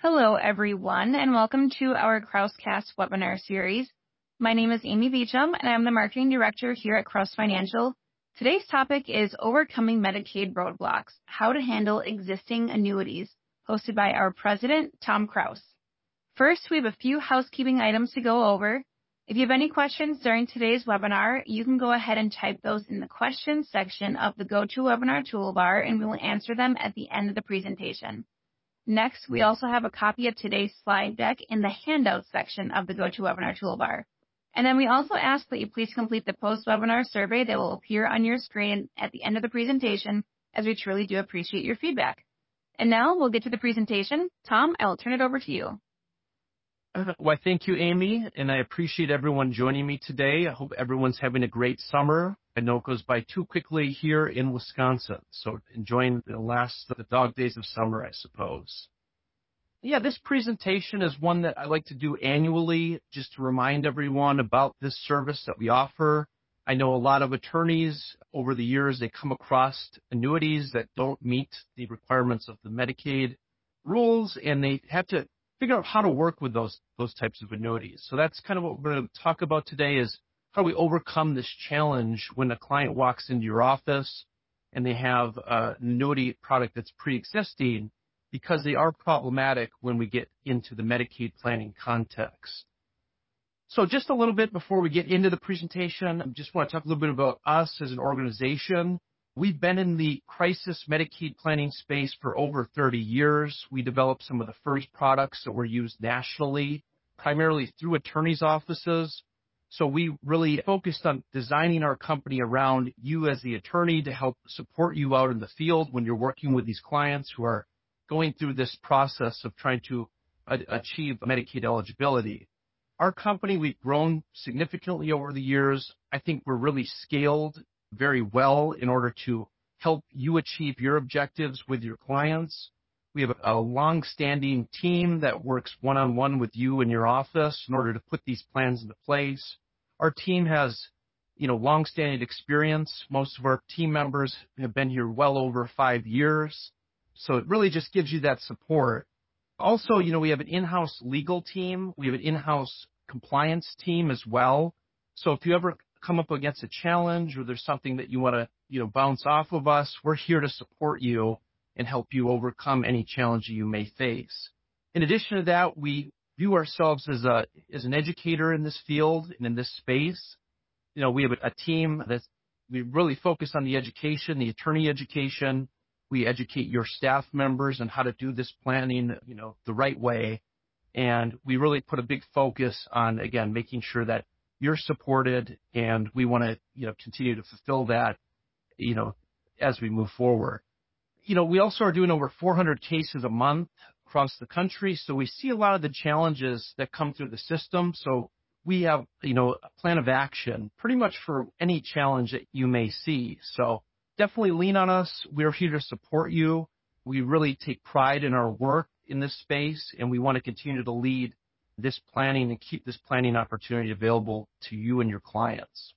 Hello, everyone, and welcome to our Krauscast webinar series. My name is Amy Beecham, and I'm the Marketing Director here at Kraus Financial. Today's topic is Overcoming Medicaid Roadblocks, How to Handle Existing Annuities, hosted by our President, Tom Kraus. First, we have a few housekeeping items to go over. If you have any questions during today's webinar, you can go ahead and type those in the questions section of the GoToWebinar toolbar, and we will answer them at the end of the presentation. Next, we also have a copy of today's slide deck in the Handouts section of the GoToWebinar toolbar. And then we also ask that you please complete the post-webinar survey that will appear on your screen at the end of the presentation, as we truly do appreciate your feedback. And now we'll get to the presentation. Tom, I will turn it over to you. Well, thank you, Amy, and I appreciate everyone joining me today. I hope everyone's having a great summer. I know it goes by too quickly here in Wisconsin, so enjoying the dog days of summer, I suppose. Yeah, this presentation is one that I like to do annually just to remind everyone about this service that we offer. I know a lot of attorneys over the years, they come across annuities that don't meet the requirements of the Medicaid rules, and they have to figure out how to work with those types of annuities. So that's kind of what we're going to talk about today is how do we overcome this challenge when a client walks into your office and they have an annuity product that's pre-existing, because they are problematic when we get into the Medicaid planning context. So just a little bit before we get into the presentation, I just want to talk a little bit about us as an organization. We've been in the crisis Medicaid planning space for over 30 years. We developed some of the first products that were used nationally, primarily through attorneys' offices. So we really focused on designing our company around you as the attorney to help support you out in the field when you're working with these clients who are going through this process of trying to achieve Medicaid eligibility. Our company, we've grown significantly over the years. I think we're really scaled very well in order to help you achieve your objectives with your clients. We have a long-standing team that works one-on-one with you in your office in order to put these plans into place. Our team has, long-standing experience. Most of our team members have been here well over 5 years. So it really just gives you that support. Also, we have an in-house legal team. We have an in-house compliance team as well. So if you ever come up against a challenge or there's something that you want to, bounce off of us, we're here to support you and help you overcome any challenge you may face. In addition to that, we view ourselves as an educator in this field and in this space. We have a team we really focus on the education, the attorney education. We educate your staff members on how to do this planning, the right way. And we really put a big focus on, again, making sure that you're supported, and we want to, continue to fulfill that, as we move forward. We also are doing over 400 cases a month across the country, so we see a lot of the challenges that come through the system. So we have, a plan of action pretty much for any challenge that you may see. So definitely lean on us. We're here to support you. We really take pride in our work in this space, and we want to continue to lead this planning and keep this planning opportunity available to you and your clients.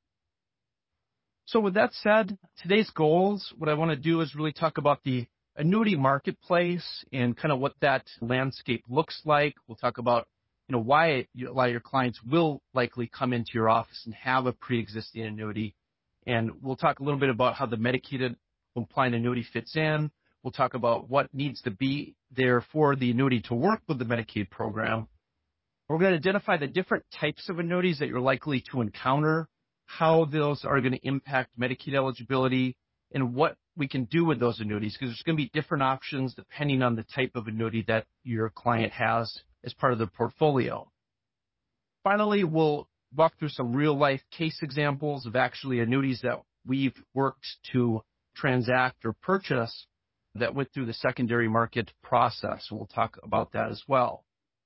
So with that said, today's goals, what I want to do is really talk about the annuity marketplace and kind of what that landscape looks like. We'll talk about, why a lot of your clients will likely come into your office and have a pre-existing annuity. And we'll talk a little bit about how the Medicaid compliant annuity fits in. We'll talk about what needs to be there for the annuity to work with the Medicaid program. We're going to identify the different types of annuities that you're likely to encounter, how those are going to impact Medicaid eligibility, and what we can do with those annuities, because there's going to be different options depending on the type of annuity that your client has as part of their portfolio. Finally, we'll walk through some real-life case examples of actually annuities that we've worked to transact or purchase that went through the secondary market process. We'll talk about that as well.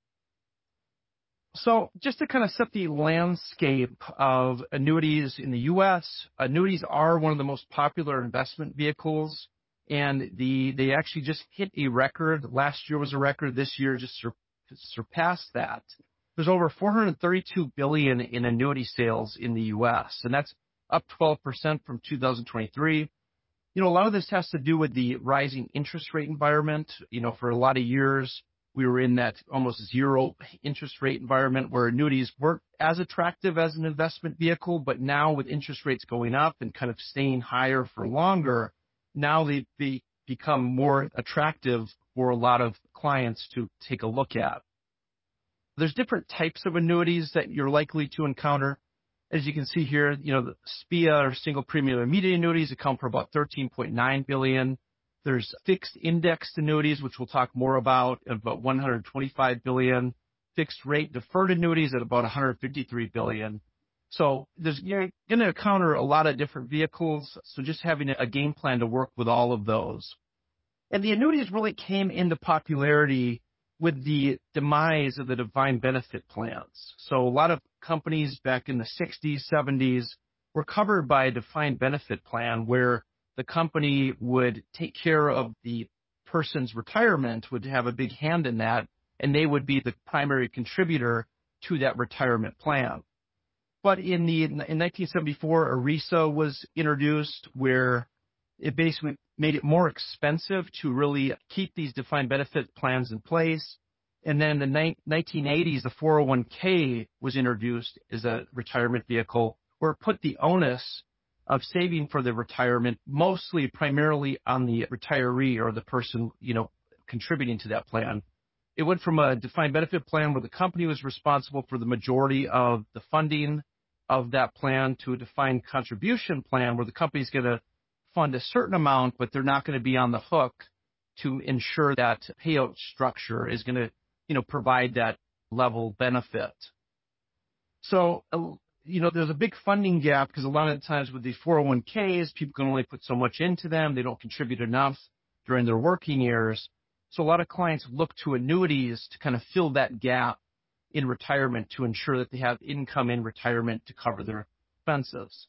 So just to kind of set the landscape of annuities in the U.S., annuities are one of the most popular investment vehicles, and they actually just hit a record. Last year was a record. This year just surpassed that. There's over $432 billion in annuity sales in the U.S., and that's up 12% from 2023. A lot of this has to do with the rising interest rate environment. For a lot of years, we were in that almost zero interest rate environment where annuities weren't as attractive as an investment vehicle. But now with interest rates going up and kind of staying higher for longer, now they become more attractive for a lot of clients to take a look at. There's different types of annuities that you're likely to encounter. As you can see here, the SPIA or single premium immediate annuities account for about $13.9 billion. There's fixed indexed annuities, which we'll talk more about $125 billion. Fixed rate deferred annuities at about $153 billion. So you're going to encounter a lot of different vehicles. So just having a game plan to work with all of those. And the annuities really came into popularity with the demise of the defined benefit plans. So a lot of companies back in the 60s, 70s were covered by a defined benefit plan where the company would take care of the person's retirement, would have a big hand in that, and they would be the primary contributor to that retirement plan. But in 1974, ERISA was introduced, where it basically made it more expensive to really keep these defined benefit plans in place. And then in the 1980s, the 401k was introduced as a retirement vehicle, where it put the onus of saving for the retirement primarily on the retiree or the person, contributing to that plan. It went from a defined benefit plan where the company was responsible for the majority of the funding of that plan to a defined contribution plan where the company's going to fund a certain amount, but they're not going to be on the hook to ensure that payout structure is going to, provide that level benefit. So, there's a big funding gap because a lot of the times with these 401ks, people can only put so much into them. They don't contribute enough during their working years. So a lot of clients look to annuities to kind of fill that gap in retirement to ensure that they have income in retirement to cover their expenses.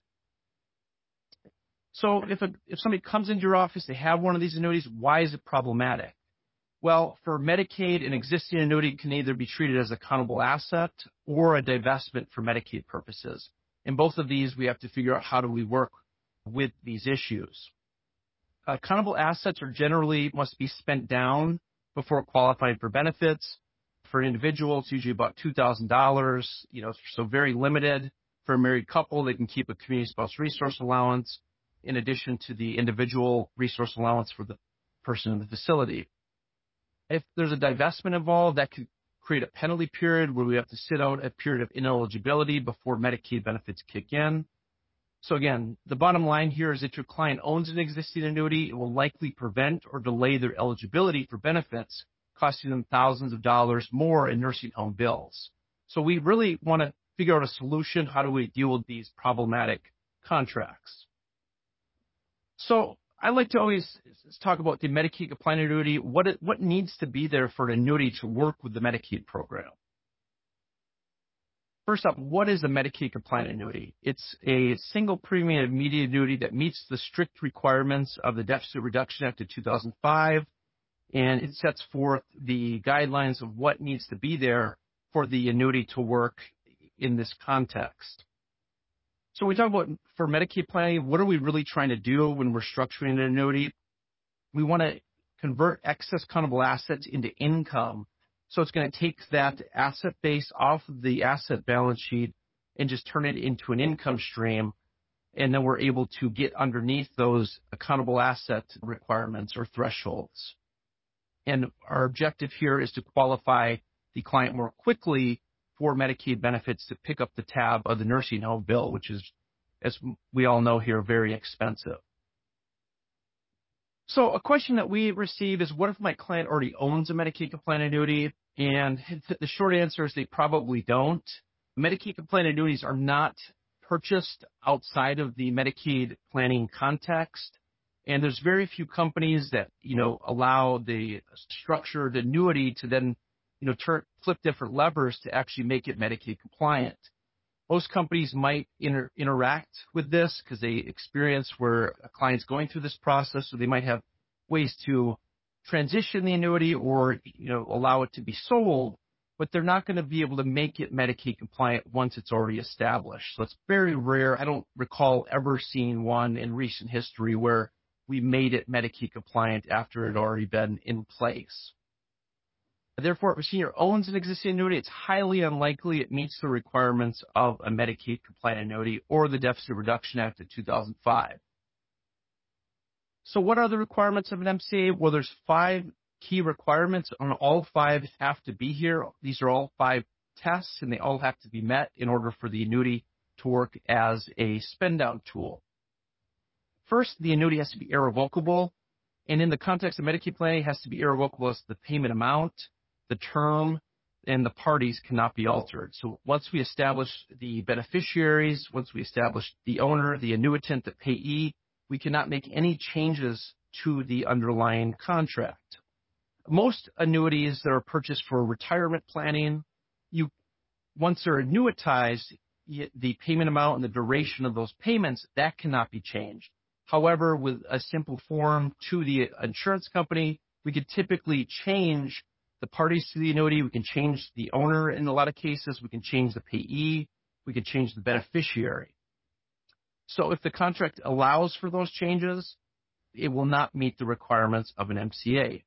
So if somebody comes into your office, they have one of these annuities, why is it problematic? Well, for Medicaid, an existing annuity can either be treated as a countable asset or a divestment for Medicaid purposes. In both of these, we have to figure out how do we work with these issues. Countable assets generally must be spent down before qualifying for benefits. For an individual, it's usually about $2,000, so very limited. For a married couple, they can keep a community spouse resource allowance in addition to the individual resource allowance for the person in the facility. If there's a divestment involved, that could create a penalty period where we have to sit out a period of ineligibility before Medicaid benefits kick in. So again, the bottom line here is that your client owns an existing annuity, it will likely prevent or delay their eligibility for benefits, costing them thousands of dollars more in nursing home bills. So we really want to figure out a solution. How do we deal with these problematic contracts? So I like to always talk about the Medicaid compliant annuity, what needs to be there for an annuity to work with the Medicaid program. First up, what is a Medicaid compliant annuity? It's a single premium immediate annuity that meets the strict requirements of the Deficit Reduction Act of 2005, and it sets forth the guidelines of what needs to be there for the annuity to work in this context. So we talk about for Medicaid planning, what are we really trying to do when we're structuring an annuity? We want to convert excess countable assets into income. So it's going to take that asset base off of the asset balance sheet and just turn it into an income stream. And then we're able to get underneath those accountable asset requirements or thresholds. And our objective here is to qualify the client more quickly for Medicaid benefits to pick up the tab of the nursing home bill, which is, as we all know here, very expensive. So a question that we receive is, what if my client already owns a Medicaid compliant annuity? And the short answer is they probably don't. Medicaid compliant annuities are not purchased outside of the Medicaid planning context. And there's very few companies that, allow the structured annuity to then, flip different levers to actually make it Medicaid compliant. Most companies might interact with this because they experience where a client's going through this process, so they might have ways to transition the annuity or, allow it to be sold, but they're not going to be able to make it Medicaid compliant once it's already established. So it's very rare. I don't recall ever seeing one in recent history where we made it Medicaid compliant after it had already been in place. Therefore, if a senior owns an existing annuity, it's highly unlikely it meets the requirements of a Medicaid compliant annuity or the Deficit Reduction Act of 2005. So what are the requirements of an MCA? Well, there's 5 key requirements, and all 5 have to be here. These are all 5 tests, and they all have to be met in order for the annuity to work as a spend-down tool. First, the annuity has to be irrevocable, and in the context of Medicaid planning, it has to be irrevocable as the payment amount, the term, and the parties cannot be altered. So once we establish the beneficiaries, once we establish the owner, the annuitant, the payee, we cannot make any changes to the underlying contract. Most annuities that are purchased for retirement planning, once they're annuitized, the payment amount and the duration of those payments, that cannot be changed. However, with a simple form to the insurance company, we could typically change the parties to the annuity. We can change the owner in a lot of cases. We can change the payee. We can change the beneficiary. So if the contract allows for those changes, it will not meet the requirements of an MCA.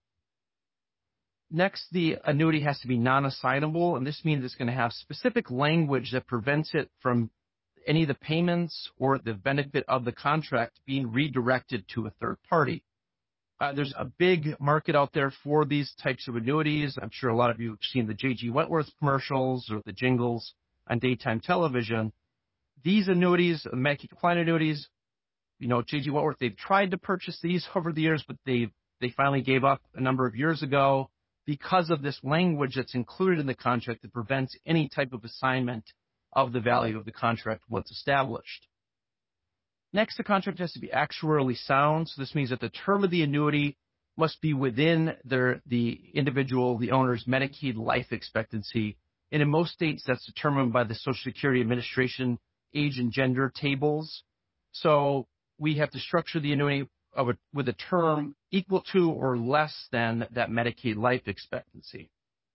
Next, the annuity has to be non-assignable, and this means it's going to have specific language that prevents it from any of the payments or the benefit of the contract being redirected to a third party. There's a big market out there for these types of annuities. I'm sure a lot of you have seen the J.G. Wentworth commercials or the jingles on daytime television. These annuities, Medicaid compliant annuities, J.G. Wentworth, they've tried to purchase these over the years, but they finally gave up a number of years ago because of this language that's included in the contract that prevents any type of assignment of the value of the contract once established. Next, the contract has to be actuarially sound. So this means that the term of the annuity must be within the owner's Medicaid life expectancy. And in most states, that's determined by the Social Security Administration age and gender tables. So we have to structure the annuity with a term equal to or less than that Medicaid life expectancy.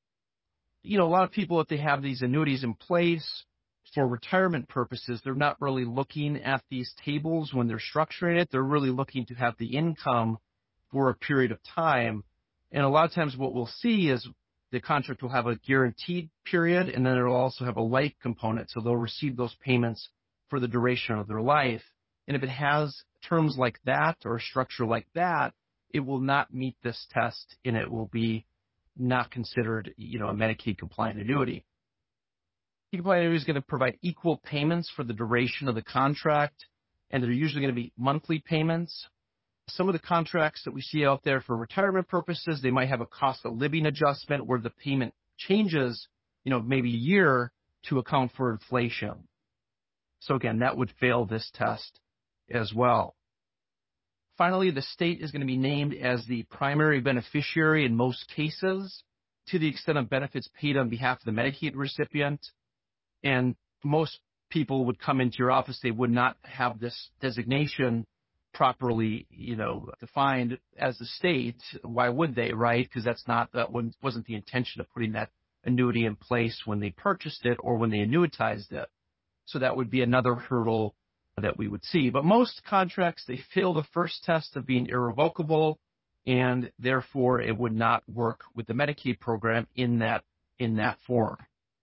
A lot of people, if they have these annuities in place for retirement purposes, they're not really looking at these tables when they're structuring it. They're really looking to have the income for a period of time. And a lot of times what we'll see is the contract will have a guaranteed period, and then it'll also have a life component. So they'll receive those payments for the duration of their life. And if it has terms like that or a structure like that, it will not meet this test, and it will be not considered, a Medicaid compliant annuity. Medicaid compliant annuity is going to provide equal payments for the duration of the contract, and they're usually going to be monthly payments. Some of the contracts that we see out there for retirement purposes, they might have a cost of living adjustment where the payment changes, maybe a year to account for inflation. So again, that would fail this test as well. Finally, the state is going to be named as the primary beneficiary in most cases to the extent of benefits paid on behalf of the Medicaid recipient. And most people would come into your office, they would not have this designation properly, defined as the state. Why would they, right? Because that wasn't the intention of putting that annuity in place when they purchased it or when they annuitized it. So that would be another hurdle that we would see. But most contracts, they fail the first test of being irrevocable, and therefore it would not work with the Medicaid program in that form.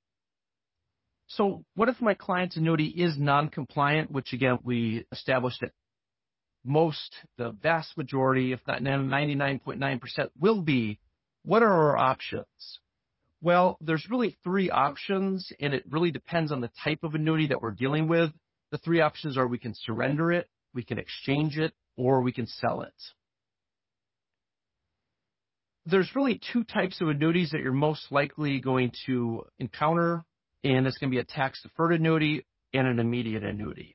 So what if my client's annuity is non-compliant, which again, we established that the vast majority, if not 99.9%, will be? What are our options? Well, there's really 3 options, and it really depends on the type of annuity that we're dealing with. The 3 options are we can surrender it, we can exchange it, or we can sell it. There's really 2 types of annuities that you're most likely going to encounter, and it's going to be a tax-deferred annuity and an immediate annuity.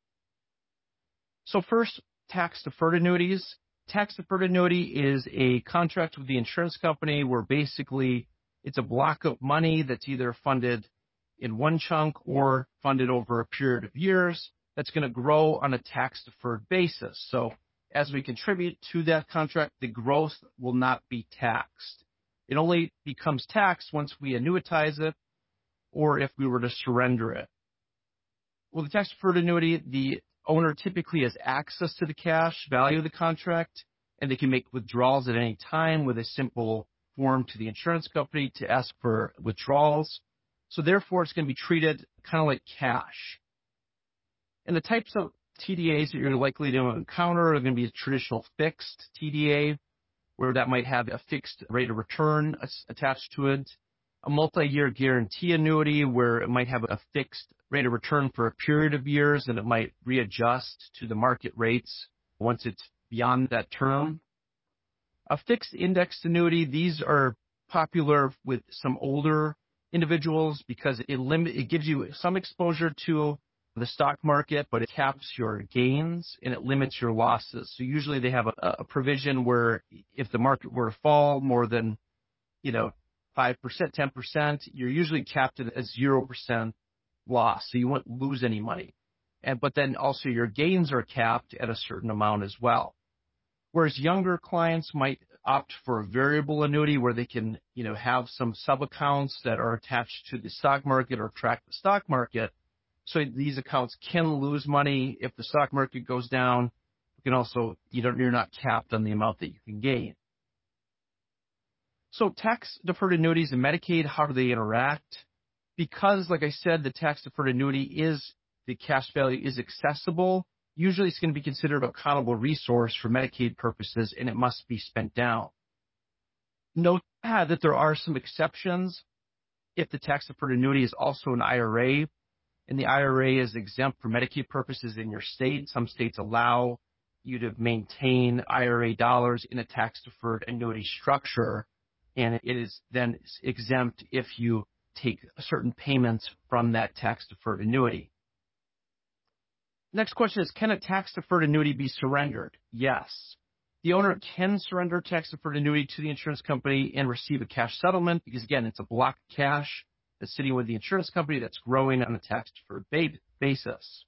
So first, tax-deferred annuities. Tax-deferred annuity is a contract with the insurance company where basically it's a block of money that's either funded in one chunk or funded over a period of years that's going to grow on a tax-deferred basis. So as we contribute to that contract, the growth will not be taxed. It only becomes taxed once we annuitize it or if we were to surrender it. With the tax-deferred annuity, the owner typically has access to the cash value of the contract, and they can make withdrawals at any time with a simple form to the insurance company to ask for withdrawals. So therefore, it's going to be treated kind of like cash. And the types of TDAs that you're likely to encounter are going to be a traditional fixed TDA, where that might have a fixed rate of return attached to it, a multi-year guarantee annuity where it might have a fixed rate of return for a period of years and it might readjust to the market rates once it's beyond that term. A fixed indexed annuity, these are popular with some older individuals because it gives you some exposure to the stock market, but it caps your gains and it limits your losses. So usually they have a provision where if the market were to fall more than, 5%, 10%, you're usually capped at a 0% loss. So you won't lose any money. But then also your gains are capped at a certain amount as well. Whereas younger clients might opt for a variable annuity where they can, have some sub-accounts that are attached to the stock market or track the stock market. So these accounts can lose money if the stock market goes down. You can also, you're not capped on the amount that you can gain. So tax-deferred annuities and Medicaid, how do they interact? Because, like I said, the tax-deferred annuity the cash value is accessible. Usually it's going to be considered a accountable resource for Medicaid purposes, and it must be spent down. Note that there are some exceptions if the tax-deferred annuity is also an IRA, and the IRA is exempt for Medicaid purposes in your state. Some states allow you to maintain IRA dollars in a tax-deferred annuity structure, and it is then exempt if you take certain payments from that tax-deferred annuity. Next question is, can a tax-deferred annuity be surrendered? Yes. The owner can surrender a tax-deferred annuity to the insurance company and receive a cash settlement because, again, it's a block of cash that's sitting with the insurance company that's growing on a tax-deferred basis.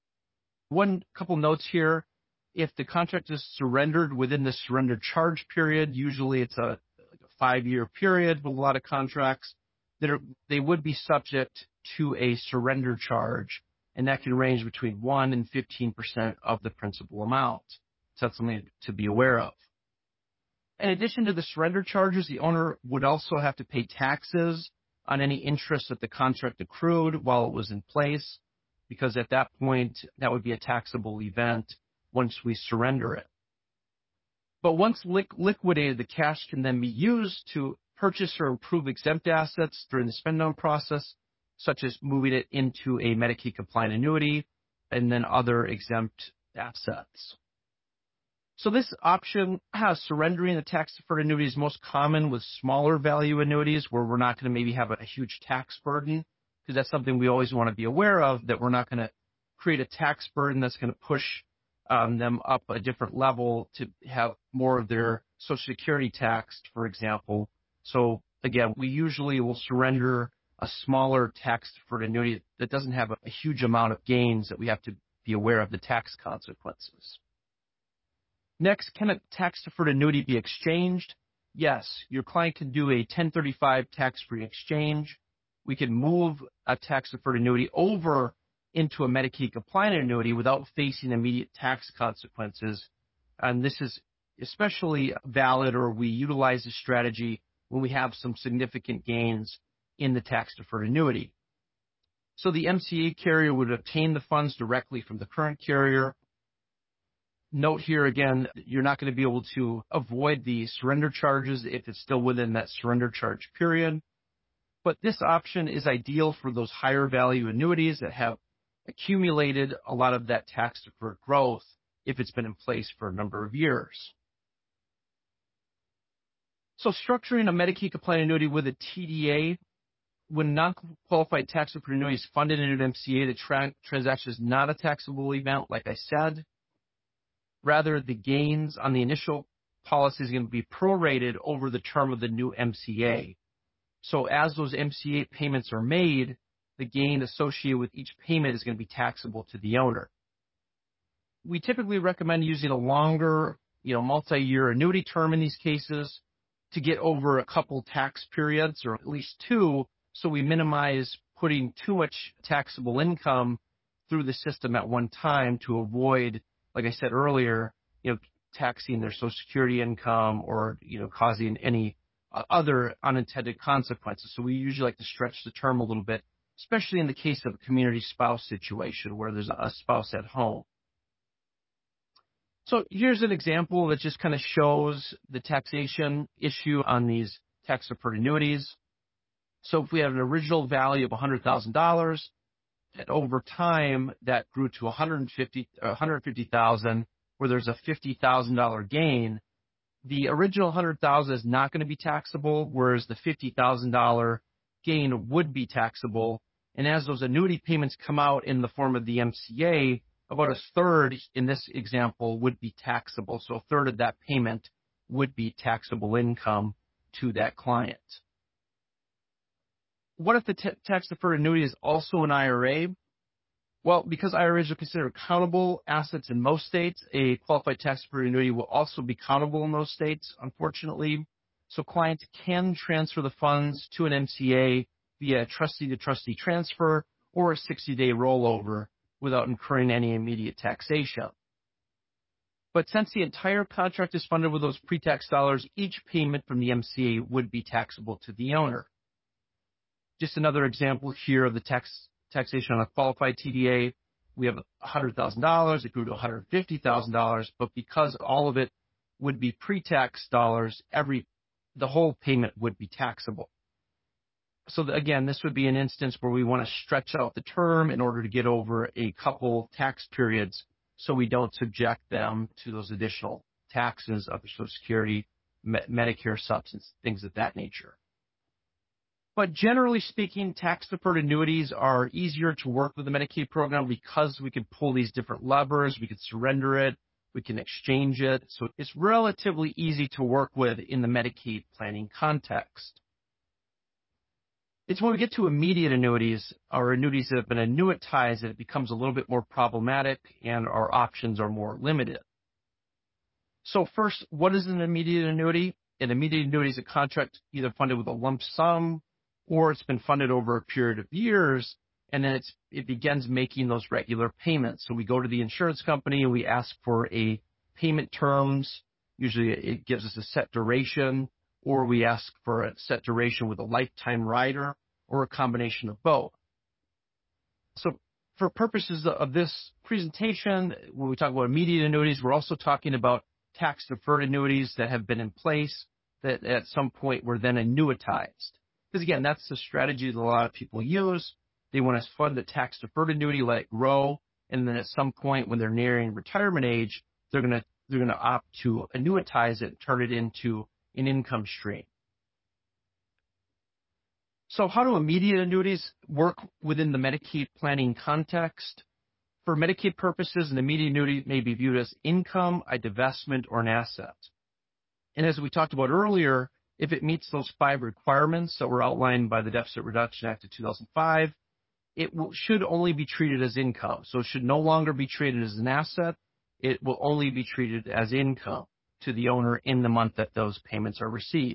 Couple notes here. If the contract is surrendered within the surrender charge period, usually it's a 5-year period with a lot of contracts, they would be subject to a surrender charge, and that can range between 1% and 15% of the principal amount. So that's something to be aware of. In addition to the surrender charges, the owner would also have to pay taxes on any interest that the contract accrued while it was in place, because at that point, that would be a taxable event once we surrender it. But once liquidated, the cash can then be used to purchase or improve exempt assets during the spend-down process, such as moving it into a Medicaid-compliant annuity and then other exempt assets. So this option, surrendering the tax-deferred annuity, is most common with smaller value annuities where we're not going to maybe have a huge tax burden, because that's something we always want to be aware of, that we're not going to create a tax burden that's going to push them up a different level to have more of their Social Security taxed, for example. So again, we usually will surrender a smaller tax-deferred annuity that doesn't have a huge amount of gains that we have to be aware of the tax consequences. Next, can a tax-deferred annuity be exchanged? Yes, your client can do a 1035 tax-free exchange. We can move a tax-deferred annuity over into a Medicaid-compliant annuity without facing immediate tax consequences. And this is especially valid, or we utilize this strategy when we have some significant gains in the tax-deferred annuity. So the MCA carrier would obtain the funds directly from the current carrier. Note here again, you're not going to be able to avoid the surrender charges if it's still within that surrender charge period. But this option is ideal for those higher value annuities that have accumulated a lot of that tax-deferred growth if it's been in place for a number of years. So structuring a Medicaid-compliant annuity with a TDA, when non-qualified tax-deferred annuity is funded into an MCA, the transaction is not a taxable event, like I said. Rather, the gains on the initial policy is going to be prorated over the term of the new MCA. So as those MCA payments are made, the gain associated with each payment is going to be taxable to the owner. We typically recommend using a longer, multi-year annuity term in these cases to get over a couple tax periods, or at least 2, so we minimize putting too much taxable income through the system at one time to avoid, like I said earlier, taxing their Social Security income or, causing any other unintended consequences. So we usually like to stretch the term a little bit, especially in the case of a community spouse situation where there's a spouse at home. So here's an example that just kind of shows the taxation issue on these tax-deferred annuities. So if we had an original value of $100,000, and over time that grew to $150,000, where there's a $50,000 gain, the original $100,000 is not going to be taxable, whereas the $50,000 gain would be taxable. And as those annuity payments come out in the form of the MCA, about a third in this example would be taxable. So a third of that payment would be taxable income to that client. What if the tax-deferred annuity is also an IRA? Well, because IRAs are considered countable assets in most states, a qualified tax-deferred annuity will also be countable in those states, unfortunately. So clients can transfer the funds to an MCA via trustee-to-trustee transfer or a 60-day rollover without incurring any immediate taxation. But since the entire contract is funded with those pre-tax dollars, each payment from the MCA would be taxable to the owner. Just another example here of the taxation on a qualified TDA. We have $100,000. It grew to $150,000, but because all of it would be pre-tax dollars, the whole payment would be taxable. So again, this would be an instance where we want to stretch out the term in order to get over a couple tax periods so we don't subject them to those additional taxes of Social Security, Medicare, substance, things of that nature. But generally speaking, tax-deferred annuities are easier to work with the Medicaid program because we can pull these different levers, we can surrender it, we can exchange it. So it's relatively easy to work with in the Medicaid planning context. It's when we get to immediate annuities or annuities that have been annuitized that it becomes a little bit more problematic and our options are more limited. So first, what is an immediate annuity? An immediate annuity is a contract either funded with a lump sum or it's been funded over a period of years, and then it begins making those regular payments. So we go to the insurance company and we ask for a payment terms. Usually it gives us a set duration, or we ask for a set duration with a lifetime rider, or a combination of both. So for purposes of this presentation, when we talk about immediate annuities, we're also talking about tax-deferred annuities that have been in place that at some point were then annuitized. Because again, that's the strategy that a lot of people use. They want to fund the tax-deferred annuity, let it grow, and then at some point when they're nearing retirement age, they're going to opt to annuitize it, turn it into an income stream. So how do immediate annuities work within the Medicaid planning context? For Medicaid purposes, an immediate annuity may be viewed as income, a divestment, or an asset. And as we talked about earlier, if it meets those 5 requirements that were outlined by the Deficit Reduction Act of 2005, it should only be treated as income. So it should no longer be treated as an asset. It will only be treated as income to the owner in the month that those payments are received.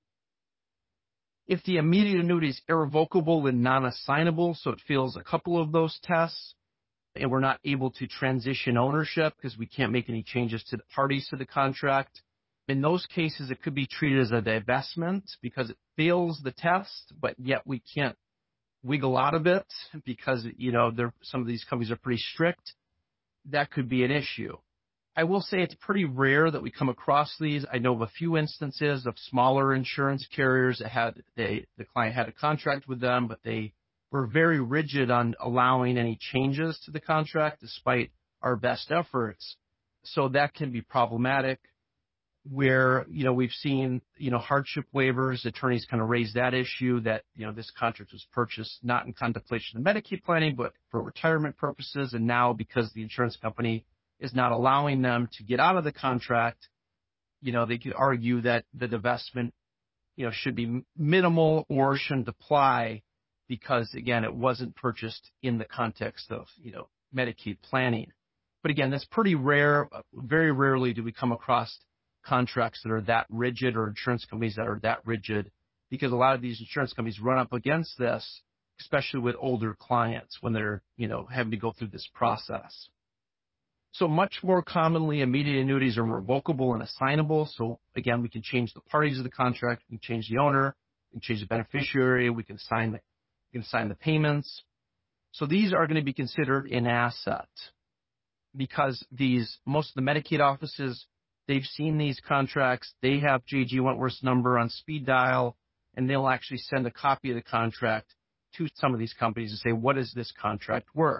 If the immediate annuity is irrevocable and non-assignable, so it fails a couple of those tests, and we're not able to transition ownership because we can't make any changes to the parties to the contract, in those cases, it could be treated as a divestment because it fails the test, but yet we can't wiggle out of it because, some of these companies are pretty strict. That could be an issue. I will say it's pretty rare that we come across these. I know of a few instances of smaller insurance carriers that the client had a contract with them, but they were very rigid on allowing any changes to the contract despite our best efforts. So that can be problematic where, we've seen, hardship waivers, attorneys kind of raise that issue that, this contract was purchased not in contemplation of Medicaid planning, but for retirement purposes. And now because the insurance company is not allowing them to get out of the contract, they could argue that the divestment, should be minimal or shouldn't apply because, again, it wasn't purchased in the context of, Medicaid planning. But again, that's pretty rare. Very rarely do we come across contracts that are that rigid or insurance companies that are that rigid because a lot of these insurance companies run up against this, especially with older clients when they're, having to go through this process. So much more commonly, immediate annuities are revocable and assignable. So again, we can change the parties of the contract, we can change the owner, we can change the beneficiary, we can assign the payments. So these are going to be considered an asset because most of the Medicaid offices, they've seen these contracts. They have J.G. Wentworth's number on speed dial, and they'll actually send a copy of the contract to some of these companies and say, what is this contract worth?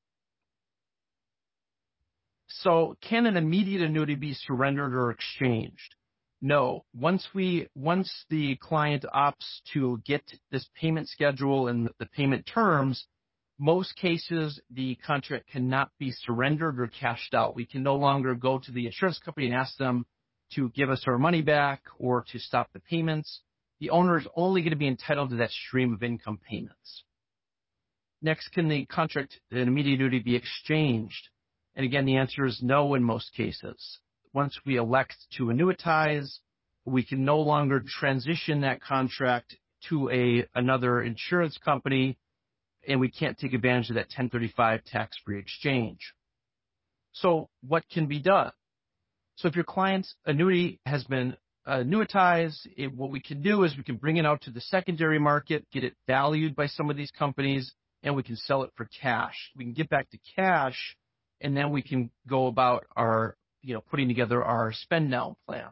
So can an immediate annuity be surrendered or exchanged? No. Once the client opts to get this payment schedule and the payment terms, most cases the contract cannot be surrendered or cashed out. We can no longer go to the insurance company and ask them to give us our money back or to stop the payments. The owner is only going to be entitled to that stream of income payments. Next, can the contract, an immediate annuity, be exchanged? And again, the answer is no in most cases. Once we elect to annuitize, we can no longer transition that contract to another insurance company, and we can't take advantage of that 1035 tax-free exchange. So what can be done? So if your client's annuity has been annuitized, what we can do is we can bring it out to the secondary market, get it valued by some of these companies, and we can sell it for cash. We can get back to cash, and then we can go about putting together our spend down plan.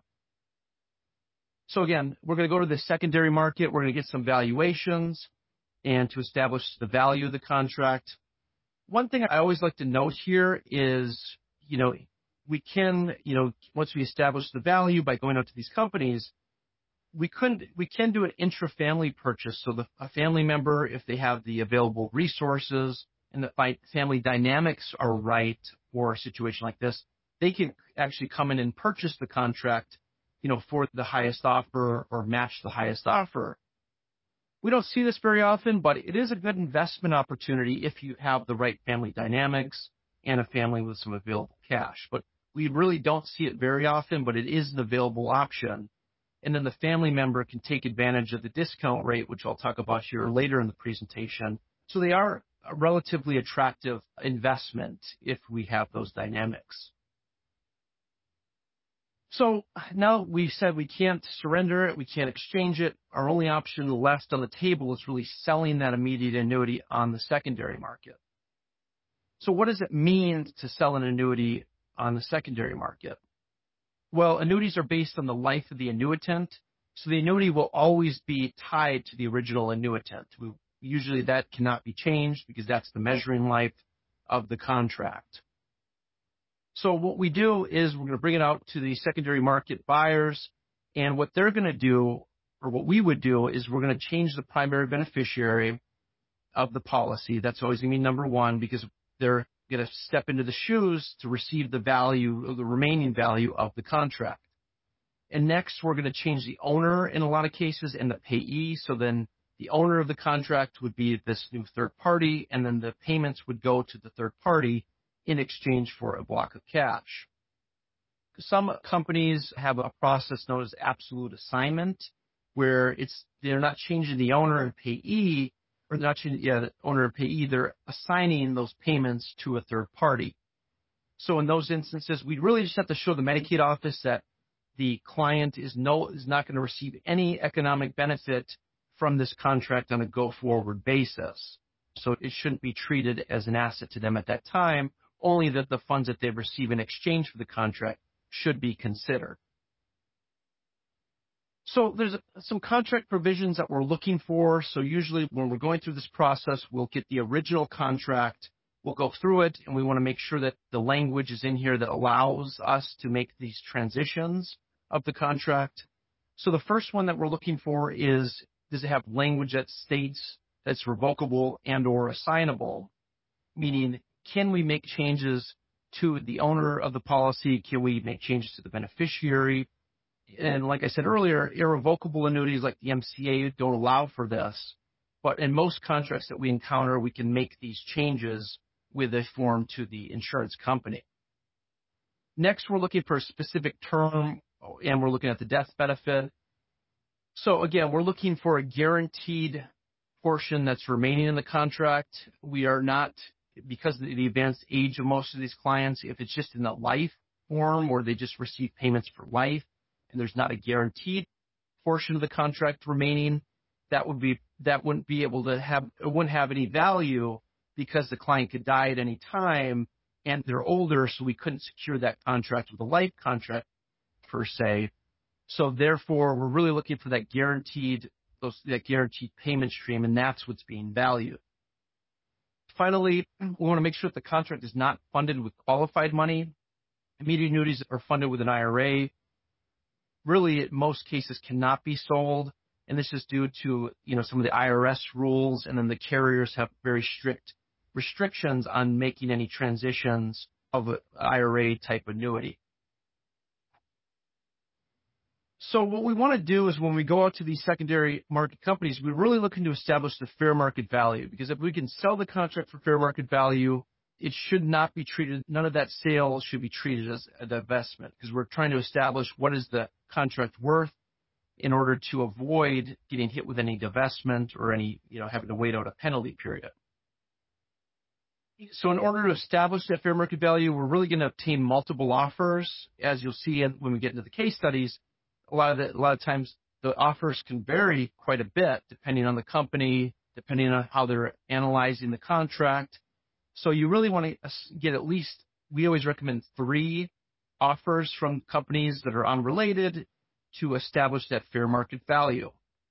So again, we're going to go to the secondary market. We're going to get some valuations and to establish the value of the contract. One thing I always like to note here is, we can, once we establish the value by going out to these companies, we can do an intra-family purchase. So a family member, if they have the available resources and the family dynamics are right for a situation like this, they can actually come in and purchase the contract, for the highest offer or match the highest offer. We don't see this very often, but it is a good investment opportunity if you have the right family dynamics and a family with some available cash. But we really don't see it very often, but it is an available option. And then the family member can take advantage of the discount rate, which I'll talk about here later in the presentation. So they are a relatively attractive investment if we have those dynamics. So now we said we can't surrender it, we can't exchange it. Our only option left on the table is really selling that immediate annuity on the secondary market. So what does it mean to sell an annuity on the secondary market? Well, annuities are based on the life of the annuitant, so the annuity will always be tied to the original annuitant. Usually that cannot be changed because that's the measuring life of the contract. So what we do is we're going to bring it out to the secondary market buyers, and what they're going to do, or what we would do, is we're going to change the primary beneficiary of the policy. That's always going to be number one because they're going to step into the shoes to receive the value, or the remaining value of the contract. And next, we're going to change the owner in a lot of cases and the payee. So then the owner of the contract would be this new third party, and then the payments would go to the third party in exchange for a block of cash. Some companies have a process known as absolute assignment, where they're not changing the owner and payee, or they're not changing the owner and payee, they're assigning those payments to a third party. So in those instances, we really just have to show the Medicaid office that the client is not going to receive any economic benefit from this contract on a go-forward basis. So it shouldn't be treated as an asset to them at that time, only that the funds that they receive in exchange for the contract should be considered. So there's some contract provisions that we're looking for. So usually when we're going through this process, we'll get the original contract, we'll go through it, and we want to make sure that the language is in here that allows us to make these transitions of the contract. So the first one that we're looking for is, does it have language that states that's revocable and or assignable? Meaning, can we make changes to the owner of the policy? Can we make changes to the beneficiary? And like I said earlier, irrevocable annuities like the MCA don't allow for this. But in most contracts that we encounter, we can make these changes with a form to the insurance company. Next, we're looking for a specific term, and we're looking at the death benefit. So again, we're looking for a guaranteed portion that's remaining in the contract. We are not because of the advanced age of most of these clients, if it's just in the life form or they just receive payments for life and there's not a guaranteed portion of the contract remaining, that wouldn't be able to have, it wouldn't have any value because the client could die at any time and they're older, so we couldn't secure that contract with a life contract per se. So therefore, we're really looking for that guaranteed payment stream, and that's what's being valued. Finally, we want to make sure that the contract is not funded with qualified money. Immediate annuities are funded with an IRA. Really, in most cases, cannot be sold, and this is due to some of the IRS rules, and then the carriers have very strict restrictions on making any transitions of an IRA type annuity. So what we want to do is when we go out to these secondary market companies, we're really looking to establish the fair market value, because if we can sell the contract for fair market value, it should not be treated, none of that sale should be treated as a divestment, because we're trying to establish what is the contract worth in order to avoid getting hit with any divestment or any, having to wait out a penalty period. So in order to establish that fair market value, we're really going to obtain multiple offers. As you'll see when we get into the case studies, a lot of times the offers can vary quite a bit depending on the company, depending on how they're analyzing the contract. So you really want to get at least, we always recommend 3 offers from companies that are unrelated to establish that fair market value.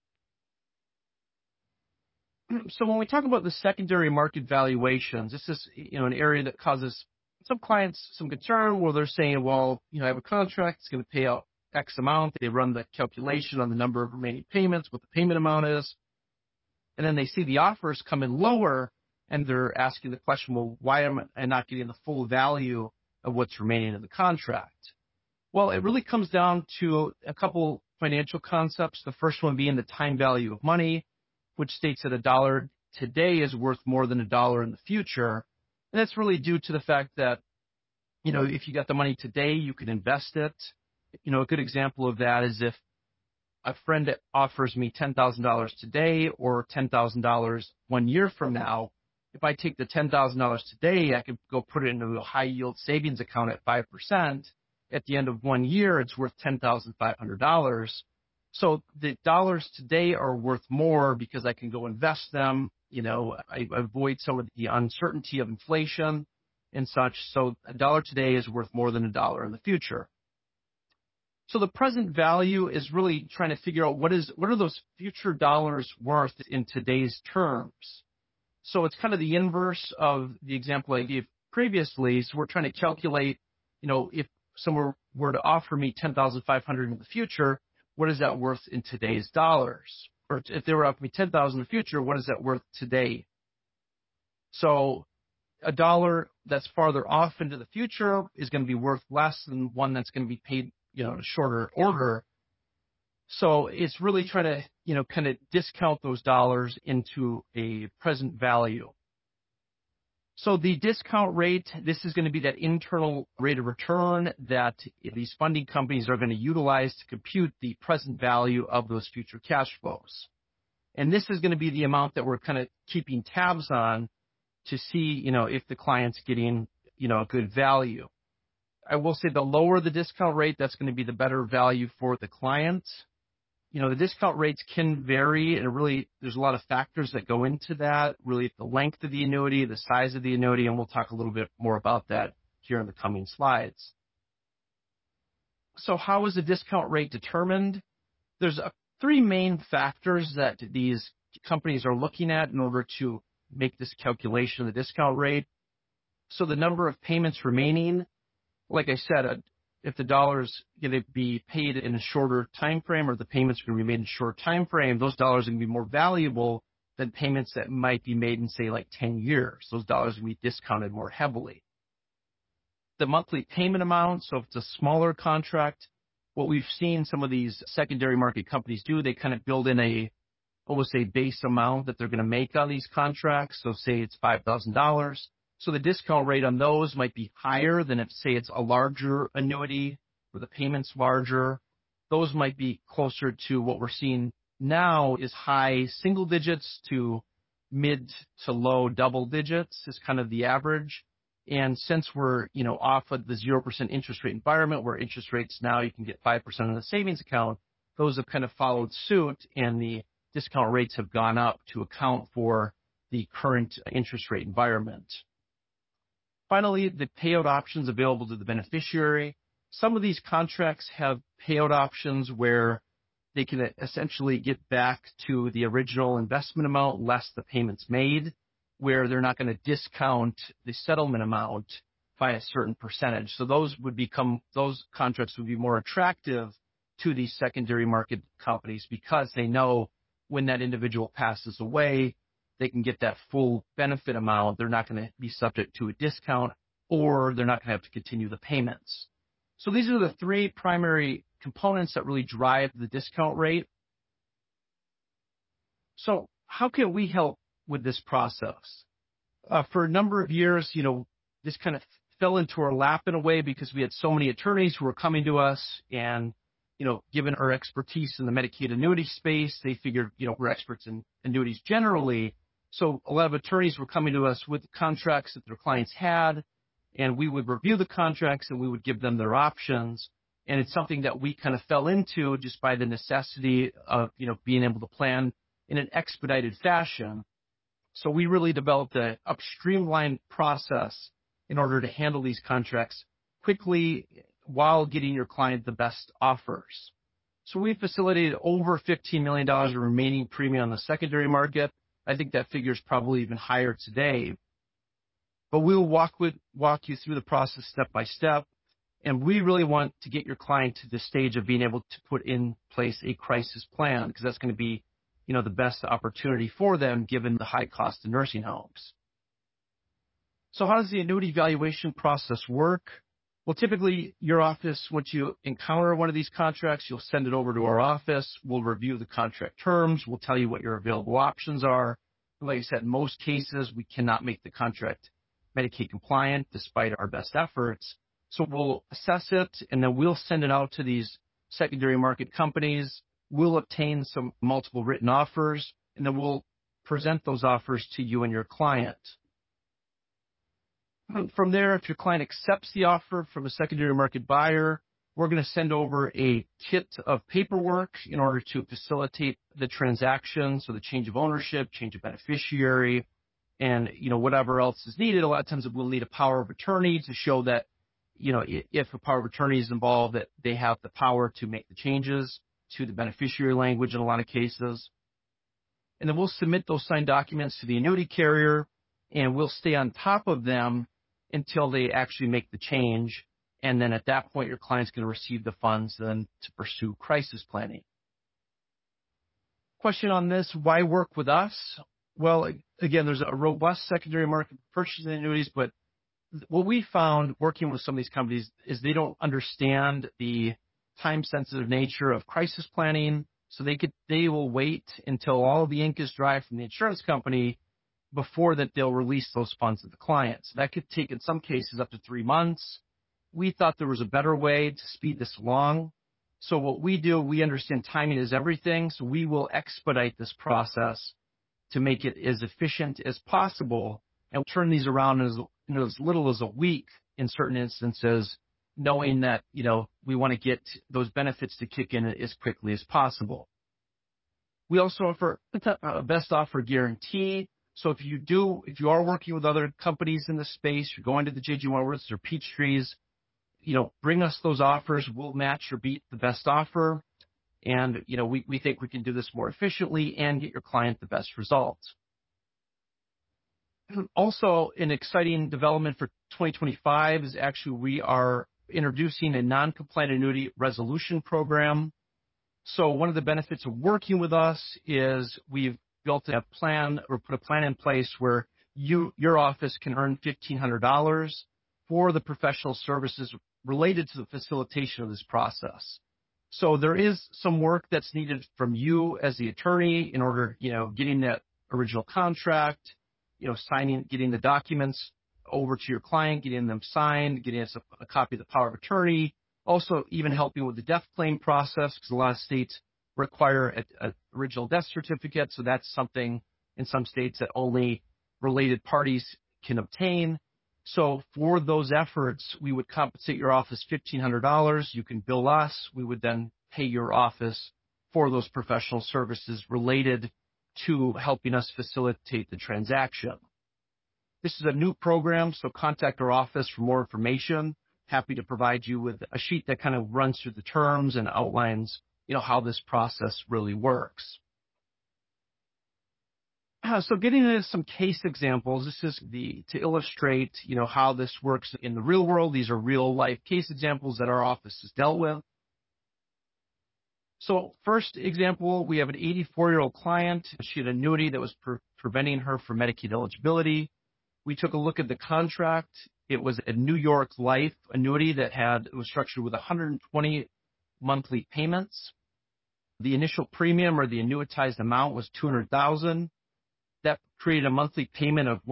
So when we talk about the secondary market valuations, this is an area that causes some clients some concern, where they're saying, well, I have a contract, it's going to pay out X amount. They run the calculation on the number of remaining payments, what the payment amount is, and then they see the offers come in lower, and they're asking the question, well, why am I not getting the full value of what's remaining in the contract? Well, it really comes down to a couple financial concepts. The first one being the time value of money, which states that $1 today is worth more than $1 in the future. And that's really due to the fact that, if you got the money today, you can invest it. A good example of that is if a friend offers me $10,000 today or $10,000 1 year from now, if I take the $10,000 today, I could go put it into a high yield savings account at 5%. At the end of 1 year, it's worth $10,500. So the dollars today are worth more because I can go invest them. I avoid some of the uncertainty of inflation and such. So $1 today is worth more than $1 in the future. So the present value is really trying to figure out what are those future dollars worth in today's terms. So it's kind of the inverse of the example I gave previously. So we're trying to calculate, if someone were to offer me $10,500 in the future, what is that worth in today's dollars? Or if they were offering me $10,000 in the future, what is that worth today? So $1 that's farther off into the future is going to be worth less than one that's going to be paid, in a shorter order. So it's really trying to, kind of discount those dollars into a present value. So the discount rate, this is going to be that internal rate of return that these funding companies are going to utilize to compute the present value of those future cash flows. And this is going to be the amount that we're kind of keeping tabs on to see, if the client's getting, a good value. I will say the lower the discount rate, that's going to be the better value for the client. The discount rates can vary, and really there's a lot of factors that go into that, really the length of the annuity, the size of the annuity, and we'll talk a little bit more about that here in the coming slides. So how is the discount rate determined? There's 3 main factors that these companies are looking at in order to make this calculation of the discount rate. So the number of payments remaining, like I said, if the dollar's going to be paid in a shorter time frame, or the payments are going to be made in a short time frame, those dollars are going to be more valuable than payments that might be made in, say, like 10 years. Those dollars will be discounted more heavily. The monthly payment amount, so if it's a smaller contract, what we've seen some of these secondary market companies do, they kind of build in almost a base amount that they're going to make on these contracts. So say it's $5,000. So the discount rate on those might be higher than if, say, it's a larger annuity where the payment's larger. Those might be closer to what we're seeing now is high single digits to mid to low double digits is kind of the average. And since we're, off of the 0% interest rate environment where interest rates now you can get 5% in the savings account, those have kind of followed suit and the discount rates have gone up to account for the current interest rate environment. Finally, the payout options available to the beneficiary. Some of these contracts have payout options where they can essentially get back to the original investment amount less the payments made, where they're not going to discount the settlement amount by a certain percentage. So those contracts would be more attractive to these secondary market companies because they know when that individual passes away, they can get that full benefit amount. They're not going to be subject to a discount, or they're not going to have to continue the payments. So these are the three primary components that really drive the discount rate. So how can we help with this process? For a number of years, this kind of fell into our lap in a way because we had so many attorneys who were coming to us and, given our expertise in the Medicaid annuity space, they figured, we're experts in annuities generally. So a lot of attorneys were coming to us with contracts that their clients had, and we would review the contracts and we would give them their options. And it's something that we kind of fell into just by the necessity of, being able to plan in an expedited fashion. So we really developed a streamlined process in order to handle these contracts quickly while getting your client the best offers. So we facilitated over $15 million of remaining premium on the secondary market. I think that figure is probably even higher today. But we'll walk you through the process step by step. And we really want to get your client to the stage of being able to put in place a crisis plan because that's going to be, the best opportunity for them given the high cost of nursing homes. So how does the annuity valuation process work? Well, typically your office, once you encounter one of these contracts, you'll send it over to our office. We'll review the contract terms. We'll tell you what your available options are. Like I said, in most cases, we cannot make the contract Medicaid compliant despite our best efforts. So we'll assess it, and then we'll send it out to these secondary market companies. We'll obtain some multiple written offers, and then we'll present those offers to you and your client. From there, if your client accepts the offer from a secondary market buyer, we're going to send over a kit of paperwork in order to facilitate the transaction, so the change of ownership, change of beneficiary, and whatever else is needed. A lot of times we'll need a power of attorney to show that if a power of attorney is involved, that they have the power to make the changes to the beneficiary language in a lot of cases. And then we'll submit those signed documents to the annuity carrier, and we'll stay on top of them until they actually make the change. And then at that point, your client's going to receive the funds then to pursue crisis planning. Question on this, why work with us? Well, again, there's a robust secondary market for purchasing annuities, but what we found working with some of these companies is they don't understand the time-sensitive nature of crisis planning. So they will wait until all of the ink is dry from the insurance company before that they'll release those funds to the clients. That could take, in some cases, up to 3 months. We thought there was a better way to speed this along. So what we do, we understand timing is everything. So we will expedite this process to make it as efficient as possible and turn these around in as little as a week in certain instances, knowing that, we want to get those benefits to kick in as quickly as possible. We also offer a best offer guarantee. So if you are working with other companies in the space, you're going to the J.G. Wentworths or Peachtrees, bring us those offers. We'll match or beat the best offer. And, we think we can do this more efficiently and get your client the best results. Also, an exciting development for 2025 is actually we are introducing a non-compliant annuity resolution program. So one of the benefits of working with us is we've built a plan or put a plan in place where your office can earn $1,500 for the professional services related to the facilitation of this process. So there is some work that's needed from you as the attorney in order, getting that original contract, signing, getting the documents over to your client, getting them signed, getting us a copy of the power of attorney, also even helping with the death claim process because a lot of states require an original death certificate. So that's something in some states that only related parties can obtain. So for those efforts, we would compensate your office $1,500. You can bill us. We would then pay your office for those professional services related to helping us facilitate the transaction. This is a new program, so contact our office for more information. Happy to provide you with a sheet that kind of runs through the terms and outlines, how this process really works. So getting into some case examples, this is to illustrate, how this works in the real world. These are real life case examples that our office has dealt with. So first example, we have an 84-year-old client. She had an annuity that was preventing her from Medicaid eligibility. We took a look at the contract. It was a New York Life annuity that was structured with 120 monthly payments. The initial premium or the annuitized amount was $200,000. That created a monthly payment of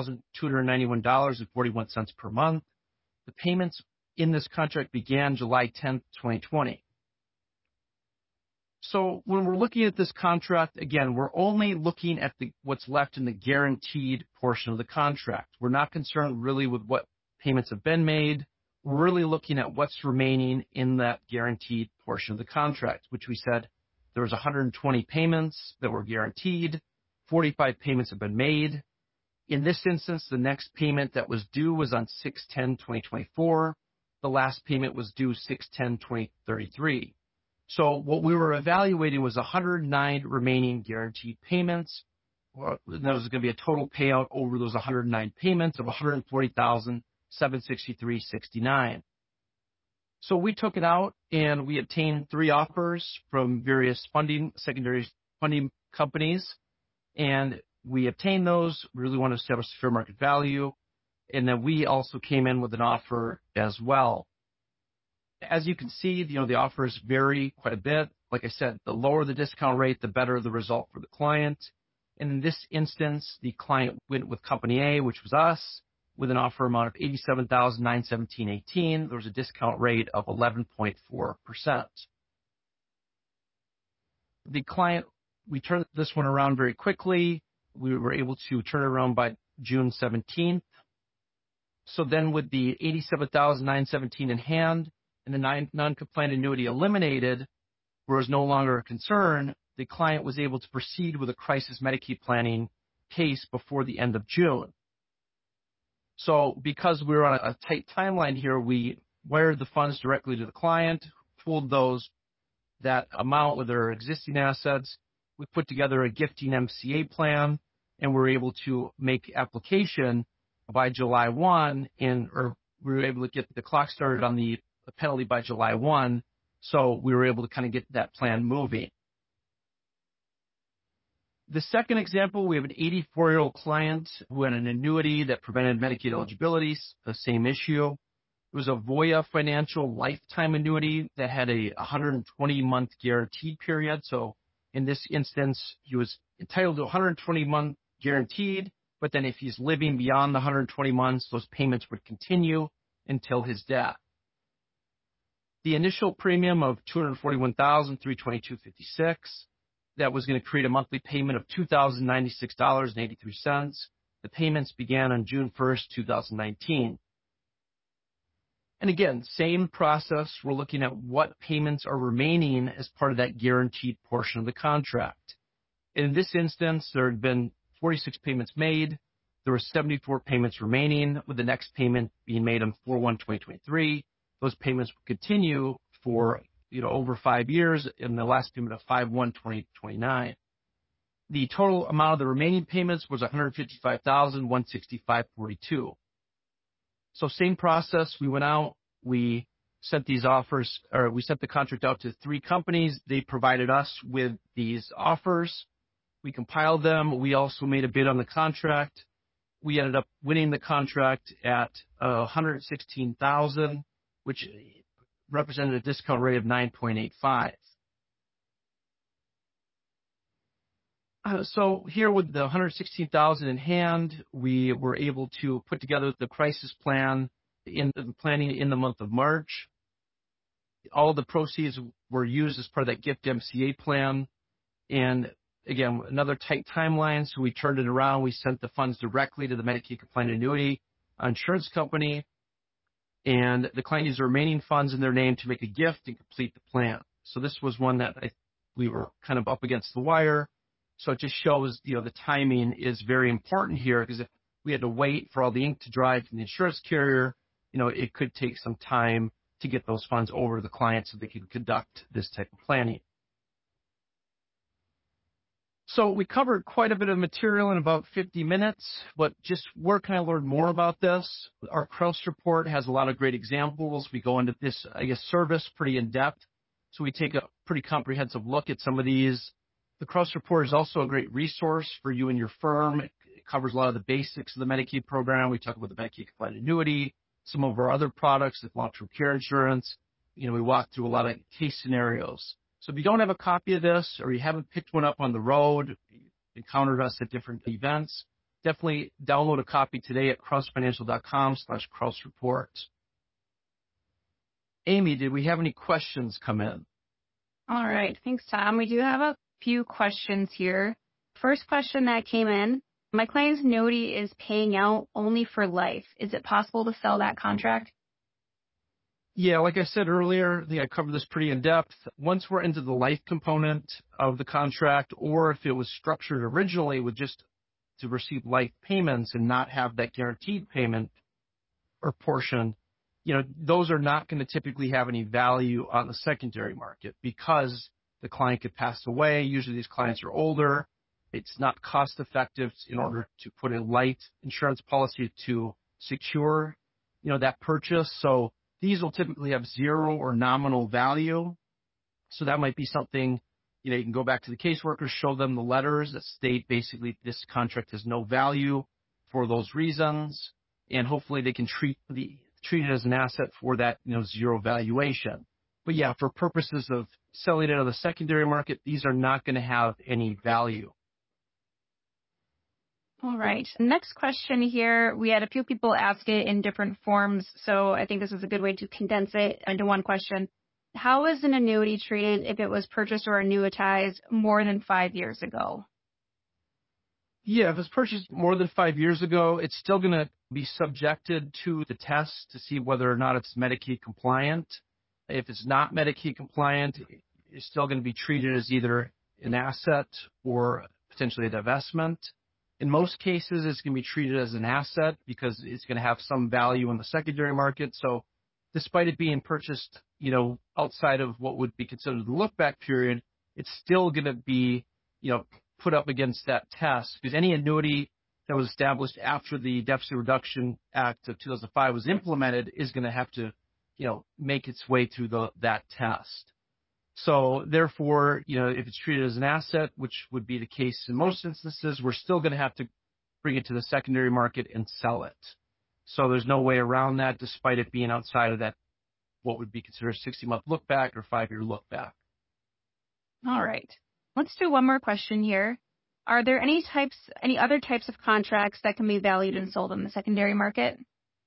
$1,291.41 per month. The payments in this contract began July 10th, 2020. So when we're looking at this contract, again, we're only looking at what's left in the guaranteed portion of the contract. We're not concerned really with what payments have been made. We're really looking at what's remaining in that guaranteed portion of the contract, which we said there was 120 payments that were guaranteed. 45 payments have been made. In this instance, the next payment that was due was on 6/10/2024. The last payment was due 6/10/2033. So what we were evaluating was 109 remaining guaranteed payments. That was going to be a total payout over those 109 payments of $140,763.69. So we took it out and we obtained 3 offers from various secondary funding companies. And we obtained those. We really want to establish fair market value. And then we also came in with an offer as well. As you can see, the offers vary quite a bit. Like I said, the lower the discount rate, the better the result for the client. And in this instance, the client went with Company A, which was us, with an offer amount of $87,917.18. There was a discount rate of 11.4%. The client, we turned this one around very quickly. We were able to turn it around by June 17th. So then with the $87,917 in hand and the non-compliant annuity eliminated, where it was no longer a concern, the client was able to proceed with a crisis Medicaid planning case before the end of June. So because we were on a tight timeline here, we wired the funds directly to the client, pooled that amount with their existing assets. We put together a gifting MCA plan, and we're able to make application by July 1, or we were able to get the clock started on the penalty by July 1, so we were able to kind of get that plan moving. The second example, we have an 84-year-old client who had an annuity that prevented Medicaid eligibility, the same issue. It was a Voya Financial lifetime annuity that had a 120-month guaranteed period. So in this instance, he was entitled to 120-month guaranteed, but then if he's living beyond the 120 months, those payments would continue until his death. The initial premium of $241,322.56, that was going to create a monthly payment of $2,096.83. The payments began on June 1st, 2019. And again, same process. We're looking at what payments are remaining as part of that guaranteed portion of the contract. In this instance, there had been 46 payments made. There were 74 payments remaining, with the next payment being made on 4/1/2023. Those payments will continue for over 5 years, and the last payment of 5/1/2029. The total amount of the remaining payments was $155,165.42. So same process. We went out, we sent these offers, or we sent the contract out to 3 companies. They provided us with these offers. We compiled them. We also made a bid on the contract. We ended up winning the contract at $116,000, which represented a discount rate of 9.85. So here with the $116,000 in hand, we were able to put together the crisis plan in the month of March. All of the proceeds were used as part of that gift MCA plan. And again, another tight timeline. So we turned it around. We sent the funds directly to the Medicaid compliant annuity insurance company, and the client used the remaining funds in their name to make a gift and complete the plan. So this was one that we were kind of up against the wire. So it just shows, the timing is very important here, because if we had to wait for all the ink to dry from the insurance carrier, it could take some time to get those funds over to the client so they can conduct this type of planning. So we covered quite a bit of material in about 50 minutes, but just where can I learn more about this? Our Krause report has a lot of great examples. We go into this, service pretty in depth. So we take a pretty comprehensive look at some of these. The Krause report is also a great resource for you and your firm. It covers a lot of the basics of the Medicaid program. We talk about the Medicaid compliant annuity, some of our other products like long-term care insurance. We walk through a lot of case scenarios. So if you don't have a copy of this, or you haven't picked one up on the road, encountered us at different events, definitely download a copy today at crossfinancial.com/Krause report. Amy, did we have any questions come in? All right. Thanks, Tom. We do have a few questions here. First question that came in: my client's annuity is paying out only for life. Is it possible to sell that contract? Yeah, like I said earlier, I think I covered this pretty in depth. Once we're into the life component of the contract, or if it was structured originally with just to receive life payments and not have that guaranteed payment or portion, those are not going to typically have any value on the secondary market, because the client could pass away. Usually these clients are older. It's not cost effective in order to put a life insurance policy to secure, that purchase. So these will typically have zero or nominal value. So that might be something, you can go back to the caseworkers, show them the letters that state basically this contract has no value for those reasons, and hopefully they can treat it as an asset for that, zero valuation. But yeah, for purposes of selling it on the secondary market, these are not going to have any value. All right. Next question here. We had a few people ask it in different forms, so I think this is a good way to condense it into one question. How is an annuity treated if it was purchased or annuitized more than 5 years ago? Yeah, if it's purchased more than 5 years ago, it's still going to be subjected to the test to see whether or not it's Medicaid compliant. If it's not Medicaid compliant, it's still going to be treated as either an asset or potentially a divestment. In most cases, it's going to be treated as an asset because it's going to have some value in the secondary market. So despite it being purchased, outside of what would be considered the look-back period, it's still going to be, put up against that test, because any annuity that was established after the Deficit Reduction Act of 2005 was implemented is going to have to, make its way through that test. So therefore, if it's treated as an asset, which would be the case in most instances, we're still going to have to bring it to the secondary market and sell it. So there's no way around that, despite it being outside of that, what would be considered a 60-month look back or 5-year look back. All right. Let's do one more question here. Are there any other types of contracts that can be valued and sold in the secondary market?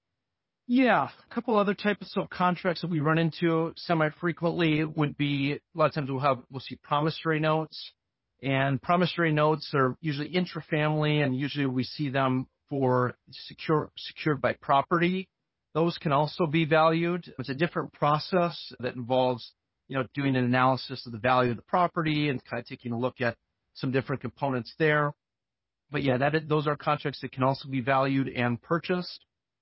Yeah, a couple other types of contracts that we run into semi-frequently would be, a lot of times we'll see promissory notes, and promissory notes are usually intrafamily, and usually we see them for secured by property. Those can also be valued. It's a different process that involves, doing an analysis of the value of the property and kind of taking a look at some different components there. But yeah, those are contracts that can also be valued and purchased.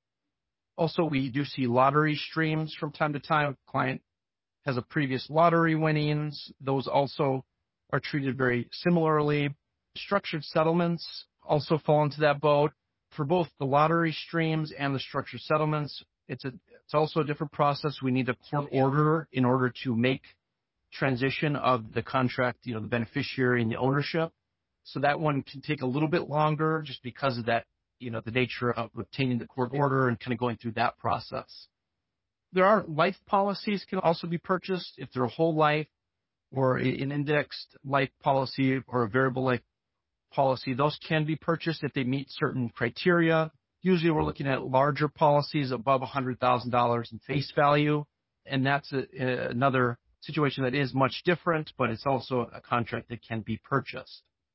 Also, we do see lottery streams from time to time. A client has a previous lottery winnings. Those also are treated very similarly. Structured settlements also fall into that boat. For both the lottery streams and the structured settlements, it's also a different process. We need a court order in order to make transition of the contract, the beneficiary and the ownership. So that one can take a little bit longer just because of that, the nature of obtaining the court order and kind of going through that process. There are life policies can also be purchased if they're a whole life or an indexed life policy or a variable life policy. Those can be purchased if they meet certain criteria. Usually we're looking at larger policies above $100,000 in face value, and that's another situation that is much different, but it's also a contract that can be purchased.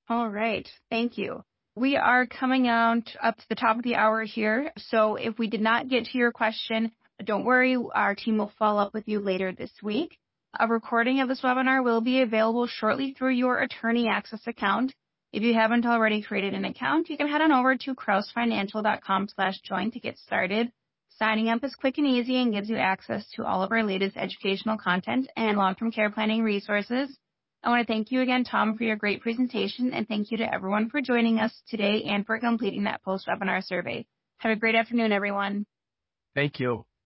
All right. Thank you. We are coming out up to the top of the hour here. So if we did not get to your question, don't worry. Our team will follow up with you later this week. A recording of this webinar will be available shortly through your Attorney Access account. If you haven't already created an account, you can head on over to crousefinancial.com/join to get started. Signing up is quick and easy and gives you access to all of our latest educational content and long-term care planning resources. I want to thank you again, Tom, for your great presentation, and thank you to everyone for joining us today and for completing that post-webinar survey. Have a great afternoon, everyone. Thank you.